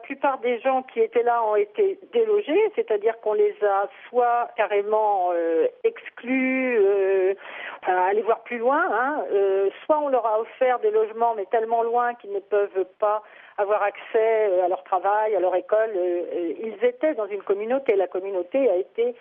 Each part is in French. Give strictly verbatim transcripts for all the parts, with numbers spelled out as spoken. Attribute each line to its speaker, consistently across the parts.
Speaker 1: plupart des gens qui étaient là ont été délogés, c'est-à-dire qu'on les a soit carrément euh, exclus, euh, enfin, aller voir plus loin, hein, euh, soit on leur a offert des logements, mais tellement loin qu'ils ne peuvent pas avoir accès à leur travail, à leur école. Euh, ils étaient dans une communauté, la communauté a été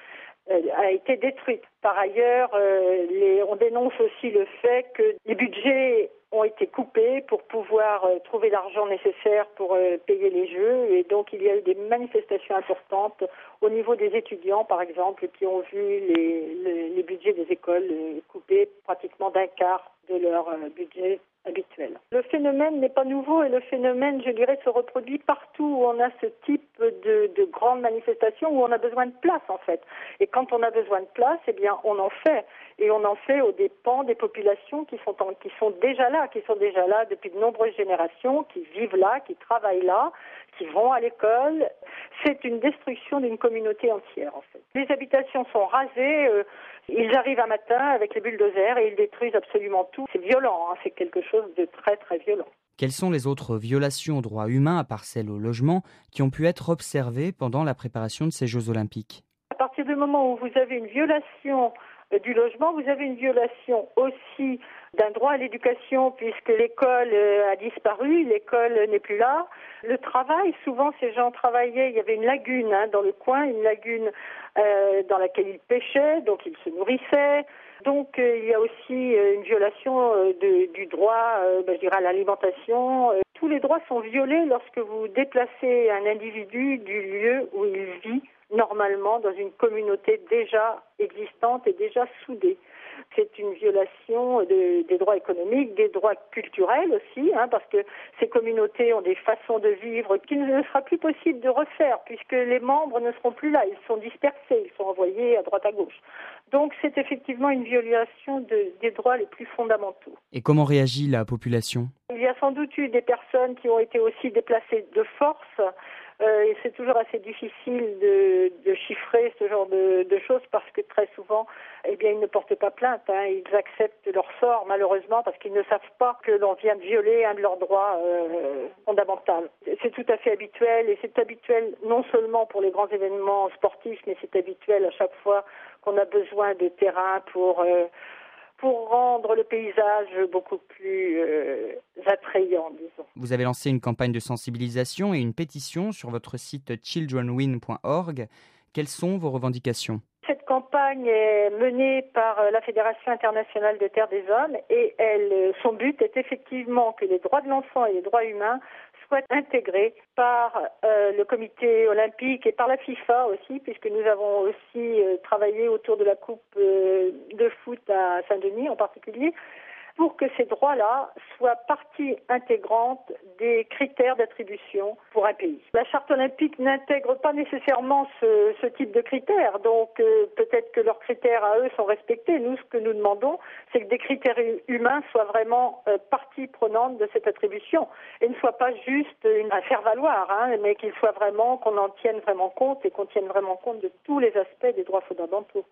Speaker 1: a été détruite. Par ailleurs, euh, les, on dénonce aussi le fait que les budgets ont été coupés pour pouvoir euh, trouver l'argent nécessaire pour euh, payer les jeux, et donc il y a eu des manifestations importantes au niveau des étudiants, par exemple, qui ont vu les, les, les budgets des écoles euh, coupés pratiquement d'un quart de leur euh, budget habituel. Le phénomène n'est pas nouveau et le phénomène, je dirais, se reproduit partout où on a ce type de, de grandes manifestations, où on a besoin de place en fait. Et quand on a besoin de place, eh bien on en fait. Et on en fait aux dépens des populations qui sont, en, qui sont déjà là, qui sont déjà là depuis de nombreuses générations, qui vivent là, qui travaillent là, qui vont à l'école. C'est une destruction d'une communauté entière en fait. Les habitations sont rasées, euh, ils arrivent un matin avec les bulldozers et ils détruisent absolument tout. C'est violent, hein, c'est quelque chose de très très violent.
Speaker 2: Quelles sont les autres violations aux droits humains, à part celles au logement, qui ont pu être observées pendant la préparation de ces Jeux Olympiques ?
Speaker 1: À partir du moment où vous avez une violation du logement, vous avez une violation aussi d'un droit à l'éducation, puisque l'école a disparu, l'école n'est plus là. Le travail, souvent ces gens travaillaient, il y avait une lagune hein, dans le coin, une lagune euh, dans laquelle ils pêchaient, donc ils se nourrissaient. Donc euh, il y a aussi euh, une violation euh, de, du droit, euh, ben, je dirais, à l'alimentation. Euh, tous les droits sont violés lorsque vous déplacez un individu du lieu où il vit normalement dans une communauté déjà existante et déjà soudée. C'est une violation de, des droits économiques, des droits culturels aussi, hein, parce que ces communautés ont des façons de vivre qu'il ne sera plus possible de refaire, puisque les membres ne seront plus là, ils sont dispersés, ils sont envoyés à droite à gauche. Donc c'est effectivement une violation de, des droits les plus fondamentaux.
Speaker 2: Et comment réagit la population ?
Speaker 1: Il y a sans doute eu des personnes qui ont été aussi déplacées de force. Euh, et c'est toujours assez difficile de, de chiffrer ce genre de, de choses parce que très souvent, eh bien, ils ne portent pas plainte. Hein, ils acceptent leur sort, malheureusement, parce qu'ils ne savent pas que l'on vient de violer un de leurs droits euh, fondamentaux. C'est tout à fait habituel, et c'est habituel non seulement pour les grands événements sportifs, mais c'est habituel à chaque fois qu'on a besoin de terrain pour... Euh, pour rendre le paysage beaucoup plus euh, attrayant, disons.
Speaker 2: Vous avez lancé une campagne de sensibilisation et une pétition sur votre site children win point org. Quelles sont vos revendications ?
Speaker 1: Cette campagne est menée par la Fédération internationale des terres des hommes et elle, son but est effectivement que les droits de l'enfant et les droits humains soient intégrés par euh, le comité olympique et par la FIFA aussi, puisque nous avons aussi euh, travaillé autour de la coupe euh, de foot à Saint-Denis en particulier, pour que ces droits-là soient partie intégrante des critères d'attribution pour un pays. La charte olympique n'intègre pas nécessairement ce, ce type de critères, donc euh, peut-être que leurs critères à eux sont respectés. Nous, ce que nous demandons, c'est que des critères humains soient vraiment euh, partie prenante de cette attribution et ne soient pas juste une, à faire valoir, hein, mais qu'ils soient vraiment, qu'on en tienne vraiment compte et qu'on tienne vraiment compte de tous les aspects des droits fondamentaux.